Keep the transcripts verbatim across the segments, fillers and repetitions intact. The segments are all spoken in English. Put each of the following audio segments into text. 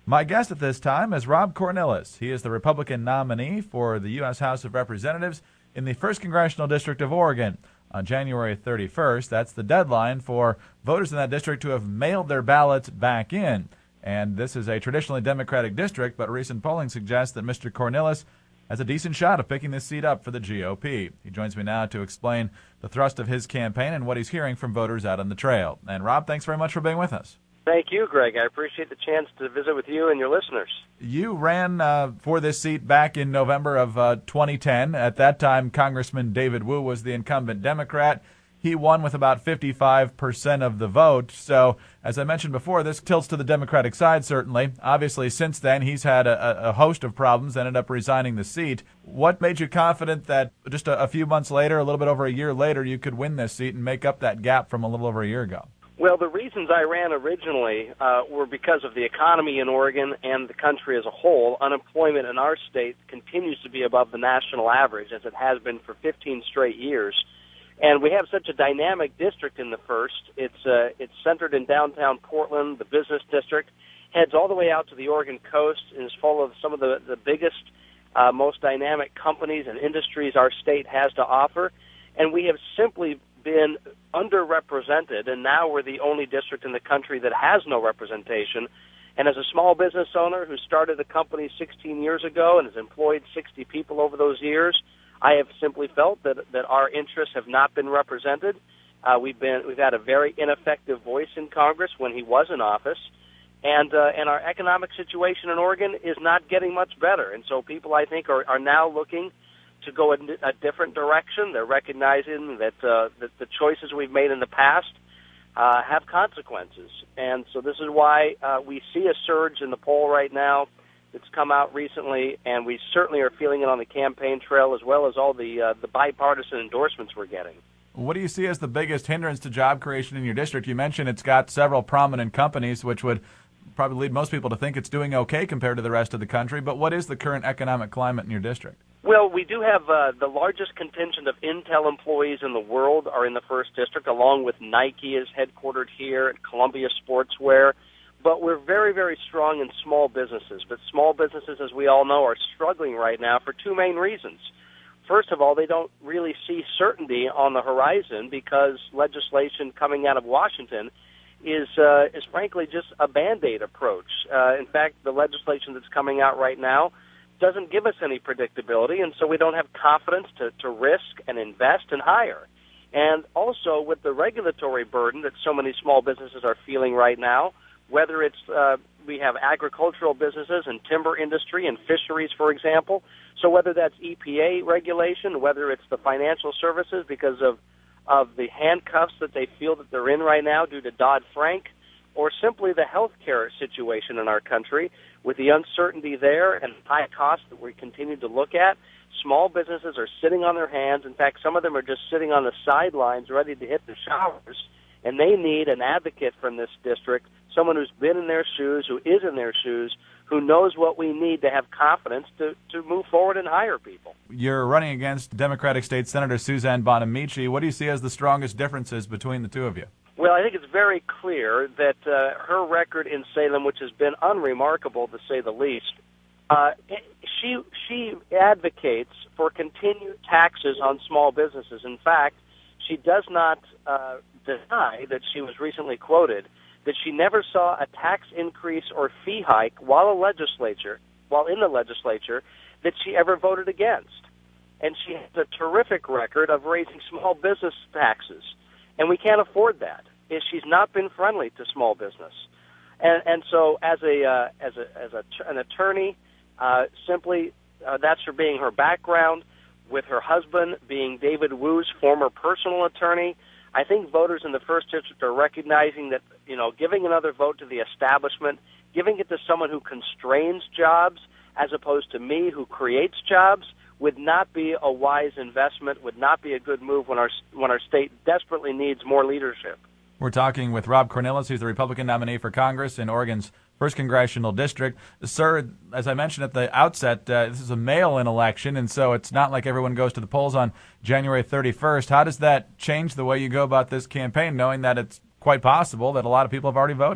My guest at this time is Rob Cornilles. He is the Republican nominee for the U S House of Representatives in the first Congressional District of Oregon. On January thirty-first, that's the deadline for voters in that district to have mailed their ballots back in. And this is a traditionally Democratic district, but recent polling suggests that Mister Cornilles has a decent shot of picking this seat up for the G O P. He joins me now to explain the thrust of his campaign and what he's hearing from voters out on the trail. And Rob, thanks very much for being with us. Thank you, Greg. I appreciate the chance to visit with you and your listeners. You ran uh, for this seat back in November of uh, twenty ten. At that time, Congressman David Wu was the incumbent Democrat. He won with about fifty-five percent of the vote. So, as I mentioned before, this tilts to the Democratic side, certainly. Obviously, since then, he's had a, a host of problems, ended up resigning the seat. What made you confident that just a, a few months later, a little bit over a year later, you could win this seat and make up that gap from a little over a year ago? Well, the reasons I ran originally uh, were because of the economy in Oregon and the country as a whole. Unemployment in our state continues to be above the national average, as it has been for fifteen straight years. And we have such a dynamic district in the first. It's uh, it's centered in downtown Portland. The business district heads all the way out to the Oregon coast and is full of some of the, the biggest, uh, most dynamic companies and industries our state has to offer. And we have simply been underrepresented, and now we're the only district in the country that has no representation. And as a small business owner who started a company sixteen years ago and has employed sixty people over those years, I have simply felt that that our interests have not been represented. Uh, we've been we've had a very ineffective voice in Congress when he was in office, and uh, and our economic situation in Oregon is not getting much better. And so people, I think, are, are now looking to go in a different direction. They're recognizing that, uh, that the choices we've made in the past uh, have consequences. And so this is why uh, we see a surge in the poll right now that's come out recently, and we certainly are feeling it on the campaign trail as well as all the, uh, the bipartisan endorsements we're getting. What do you see as the biggest hindrance to job creation in your district? You mentioned it's got several prominent companies, which would probably lead most people to think it's doing okay compared to the rest of the country. But what is the current economic climate in your district? Well, we do have uh, the largest contingent of Intel employees in the world are in the first district, along with Nike is headquartered here, and Columbia Sportswear. But we're very, very strong in small businesses. But small businesses, as we all know, are struggling right now for two main reasons. First of all, they don't really see certainty on the horizon because legislation coming out of Washington is, uh, is frankly, just a Band-Aid approach. Uh, in fact, the legislation that's coming out right now doesn't give us any predictability, and so we don't have confidence to, to risk and invest and hire. And also, with the regulatory burden that so many small businesses are feeling right now, whether it's uh, we have agricultural businesses and timber industry and fisheries, for example, so whether that's E P A regulation, whether it's the financial services because of, of the handcuffs that they feel that they're in right now due to Dodd-Frank, or simply the health care situation in our country, with the uncertainty there and high costs that we continue to look at, small businesses are sitting on their hands. In fact, some of them are just sitting on the sidelines ready to hit the showers, and they need an advocate from this district, someone who's been in their shoes, who is in their shoes, who knows what we need to have confidence to, to move forward and hire people. You're running against Democratic State Senator Suzanne Bonamici. What do you see as the strongest differences between the two of you? Well, I think it's very clear that uh, her record in Salem, which has been unremarkable to say the least, uh, she she advocates for continued taxes on small businesses. In fact, she does not uh, deny that she was recently quoted that she never saw a tax increase or fee hike while a legislature, while in the legislature, that she ever voted against. And she has a terrific record of raising small business taxes. And we can't afford that. Is she's not been friendly to small business, and and so as a uh, as a as a an attorney, uh, simply uh, that's her being her background, with her husband being David Wu's former personal attorney. I think voters in the first district are recognizing that, you know, giving another vote to the establishment, giving it to someone who constrains jobs as opposed to me who creates jobs, would not be a wise investment, would not be a good move when our when our state desperately needs more leadership. We're talking with Rob Cornilles, who's the Republican nominee for Congress in Oregon's first Congressional District. Sir, as I mentioned at the outset, uh, this is a mail-in election, and so it's not like everyone goes to the polls on January thirty-first. How does that change the way you go about this campaign, knowing that it's quite possible that a lot of people have already voted?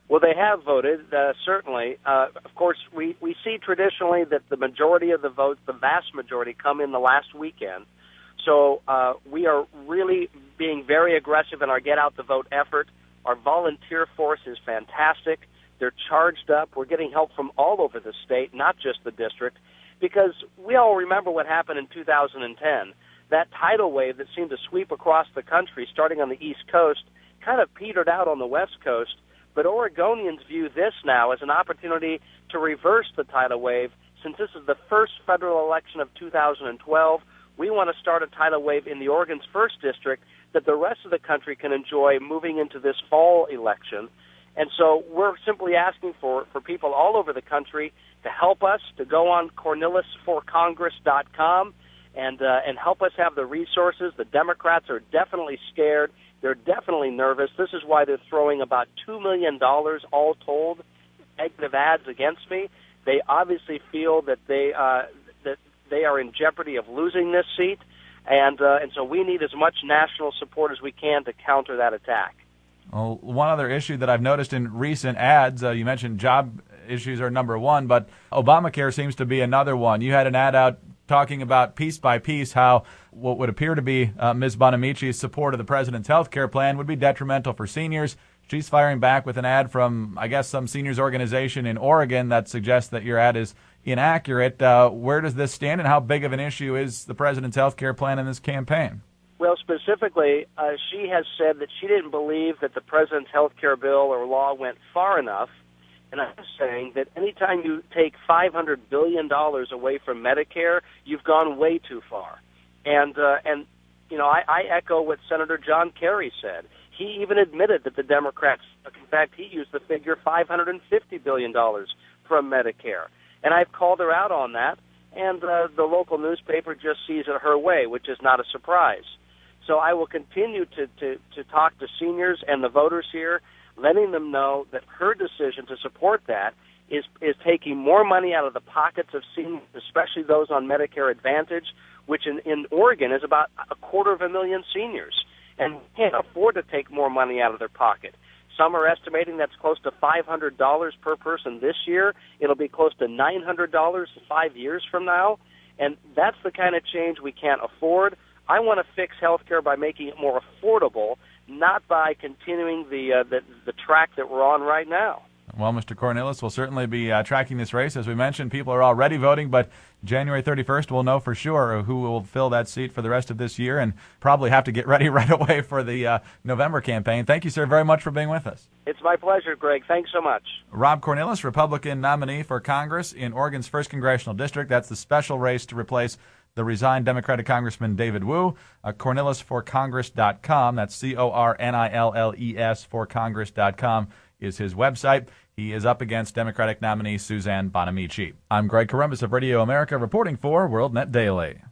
Well, they have voted, uh, certainly. Uh, of course, we, we see traditionally that the majority of the votes, the vast majority, come in the last weekend. So uh, we are really being very aggressive in our get-out-the-vote effort. Our volunteer force is fantastic. They're charged up. We're getting help from all over the state, not just the district, because we all remember what happened in two thousand ten. That tidal wave that seemed to sweep across the country, starting on the East Coast, kind of petered out on the West Coast. But Oregonians view this now as an opportunity to reverse the tidal wave. Since this is the first federal election of two thousand twelve, we want to start a tidal wave in the Oregon's first district that the rest of the country can enjoy moving into this fall election. And so we're simply asking for, for people all over the country to help us, to go on cornelis for congress dot com and, uh, and help us have the resources. The Democrats are definitely scared. They're definitely nervous. This is why they're throwing about two million dollars all told negative ads against me. They obviously feel that they uh, that they are in jeopardy of losing this seat, and uh, and so we need as much national support as we can to counter that attack. Well, one other issue that I've noticed in recent ads, uh, you mentioned job issues are number one, but Obamacare seems to be another one. You had an ad out talking about piece by piece how what would appear to be uh, Miz Bonamici's support of the president's health care plan would be detrimental for seniors. She's firing back with an ad from, I guess, some seniors organization in Oregon that suggests that your ad is inaccurate. Uh, where does this stand, and how big of an issue is the president's health care plan in this campaign? Well, specifically, uh, she has said that she didn't believe that the president's health care bill or law went far enough. And I'm saying that anytime you take five hundred billion dollars away from Medicare, you've gone way too far. And, uh, and you know, I, I echo what Senator John Kerry said. He even admitted that the Democrats, in fact, he used the figure five hundred fifty billion dollars from Medicare. And I've called her out on that, and uh, the local newspaper just sees it her way, which is not a surprise. So I will continue to, to, to talk to seniors and the voters here, letting them know that her decision to support that is is taking more money out of the pockets of seniors, especially those on Medicare Advantage, which in, in Oregon is about a quarter of a million seniors, and can't afford to take more money out of their pocket. Some are estimating that's close to five hundred dollars per person this year. It'll be close to nine hundred dollars five years from now, and that's the kind of change we can't afford. I want to fix health care by making it more affordable, not by continuing the, uh, the the track that we're on right now. Well, Mister Cornelis, we'll certainly be uh, tracking this race. As we mentioned, people are already voting, but January thirty-first we'll know for sure who will fill that seat for the rest of this year, and probably have to get ready right away for the uh, November campaign. Thank you, sir, very much for being with us. It's my pleasure, Greg. Thanks so much. Rob Cornelis, Republican nominee for Congress in Oregon's first Congressional District. That's the special race to replace the resigned Democratic Congressman David Wu. Uh, cornelis for congress dot com. That's C O R N I L L E S for congress dot com is his website. He is up against Democratic nominee Suzanne Bonamici. I'm Greg Corombos of Radio America reporting for WorldNet Daily.